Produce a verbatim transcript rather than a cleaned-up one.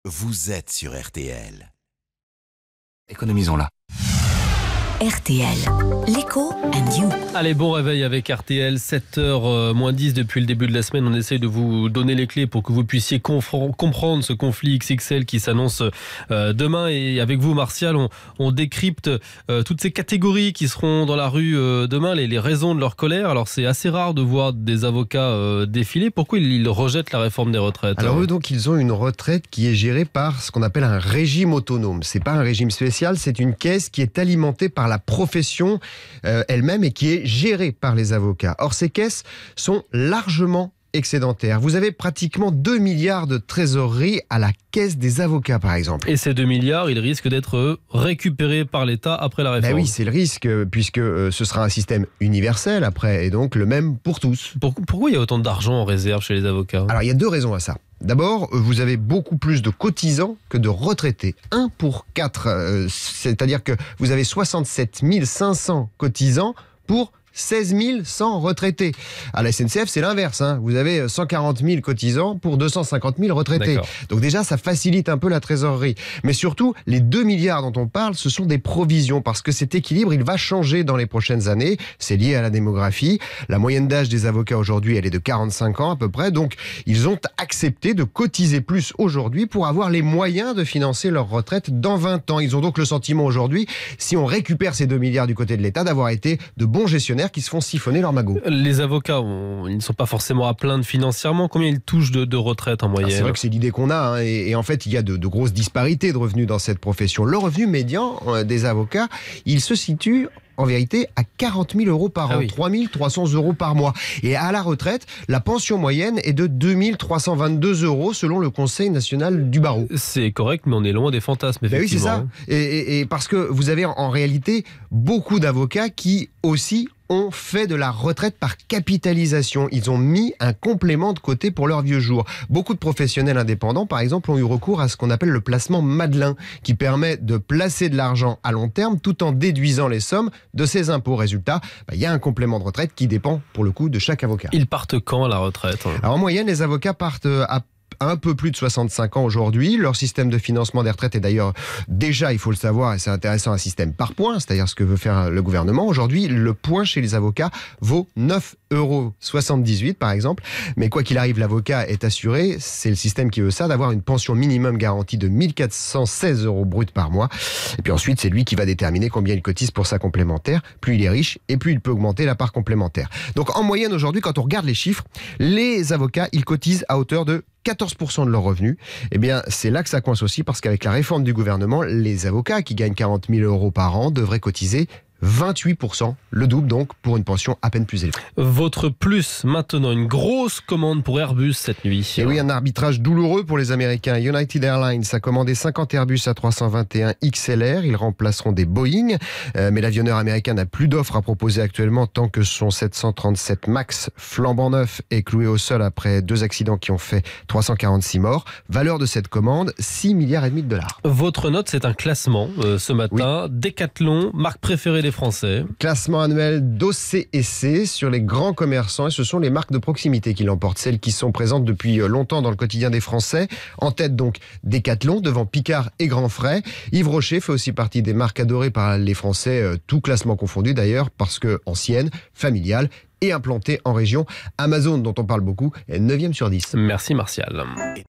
Vous êtes sur R T L. Économisons-la. R T L, l'écho and you. Allez, bon réveil avec R T L, sept heures moins dix depuis le début de la semaine. On essaye de vous donner les clés pour que vous puissiez confr- comprendre ce conflit X X L qui s'annonce euh, demain. Et avec vous, Martial, on, on décrypte euh, toutes ces catégories qui seront dans la rue euh, demain, les, les raisons de leur colère. Alors, c'est assez rare de voir des avocats euh, défiler. Pourquoi ils, ils rejettent la réforme des retraites? Alors eux, donc, ils ont une retraite qui est gérée par ce qu'on appelle un régime autonome. C'est pas un régime spécial, c'est une caisse qui est alimentée par la profession euh, elle-même et qui est gérée par les avocats. Or, ces caisses sont largement excédentaires. Vous avez pratiquement deux milliards de trésorerie à la caisse des avocats, par exemple. Et ces deux milliards, ils risquent d'être récupérés par l'État après la réforme. Ben oui, c'est le risque, puisque euh, ce sera un système universel après, et donc le même pour tous. Pour, pourquoi il y a autant d'argent en réserve chez les avocats? Alors, il y a deux raisons à ça. D'abord, vous avez beaucoup plus de cotisants que de retraités. un pour quatre. Euh, c'est-à-dire que vous avez soixante-sept mille cinq cents cotisants pour seize mille cent retraités. À la S N C F, c'est l'inverse. Hein. Vous avez cent quarante mille cotisants pour deux cent cinquante mille retraités. D'accord. Donc déjà, ça facilite un peu la trésorerie. Mais surtout, les deux milliards dont on parle, ce sont des provisions, parce que cet équilibre, il va changer dans les prochaines années. C'est lié à la démographie. La moyenne d'âge des avocats aujourd'hui, elle est de quarante-cinq ans à peu près. Donc, ils ont accepté de cotiser plus aujourd'hui pour avoir les moyens de financer leur retraite dans vingt ans. Ils ont donc le sentiment aujourd'hui, si on récupère ces deux milliards du côté de l'État, d'avoir été de bons gestionnaires qui se font siphonner leur magot. Les avocats, on, ils ne sont pas forcément à plaindre financièrement. Combien ils touchent de, de retraite en moyenne? C'est vrai que c'est l'idée qu'on a. Hein, et, et en fait, il y a de, de grosses disparités de revenus dans cette profession. Le revenu médian euh, des avocats, il se situe en vérité à quarante mille euros par ah an, oui. trois mille trois cents euros par mois. Et à la retraite, la pension moyenne est de deux mille trois cent vingt-deux euros selon le Conseil national du barreau. C'est correct, mais on est loin des fantasmes, Ben oui, c'est effectivement. ça. Et, et, et parce que vous avez en réalité beaucoup d'avocats qui aussi ont fait de la retraite par capitalisation. Ils ont mis un complément de côté pour leurs vieux jours. Beaucoup de professionnels indépendants, par exemple, ont eu recours à ce qu'on appelle le placement Madelin, qui permet de placer de l'argent à long terme tout en déduisant les sommes de ses impôts. Résultat, il y a un complément de retraite qui dépend, pour le coup, de chaque avocat. Ils partent quand à la retraite? Alors, en moyenne, les avocats partent à un peu plus de soixante-cinq ans aujourd'hui. Leur système de financement des retraites est d'ailleurs déjà, il faut le savoir, et c'est intéressant, un système par points, c'est-à-dire ce que veut faire le gouvernement. Aujourd'hui, le point chez les avocats vaut neuf euros soixante-dix-huit par exemple. Mais quoi qu'il arrive, l'avocat est assuré, c'est le système qui veut ça, d'avoir une pension minimum garantie de mille quatre cent seize euros brut par mois. Et puis ensuite, c'est lui qui va déterminer combien il cotise pour sa complémentaire. Plus il est riche, et plus il peut augmenter la part complémentaire. Donc en moyenne aujourd'hui, quand on regarde les chiffres, les avocats, ils cotisent à hauteur de quatorze pour cent de leurs revenus. Eh bien, c'est là que ça coince aussi, parce qu'avec la réforme du gouvernement, les avocats qui gagnent quarante mille euros par an devraient cotiser vingt-huit pour cent, le double donc, pour une pension à peine plus élevée. Votre plus, maintenant, une grosse commande pour Airbus cette nuit. Et oui, un arbitrage douloureux pour les Américains. United Airlines a commandé cinquante Airbus A trois cent vingt et un X L R. Ils remplaceront des Boeing. Euh, mais l'avionneur américain n'a plus d'offres à proposer actuellement tant que son sept cent trente-sept MAX flambant neuf est cloué au sol après deux accidents qui ont fait trois cent quarante-six morts. Valeur de cette commande, six milliards et demi de dollars. Votre note, c'est un classement euh, ce matin. Oui. Decathlon, marque préférée des Français. Classement annuel d'O C et C sur les grands commerçants, et ce sont les marques de proximité qui l'emportent, celles qui sont présentes depuis longtemps dans le quotidien des Français. En tête donc Decathlon, devant Picard et Grand Frais. Yves Rocher fait aussi partie des marques adorées par les Français, tout classement confondu d'ailleurs, parce que ancienne, familiale et implantée en région. Amazon, dont on parle beaucoup, est neuvième sur dix. Merci Martial.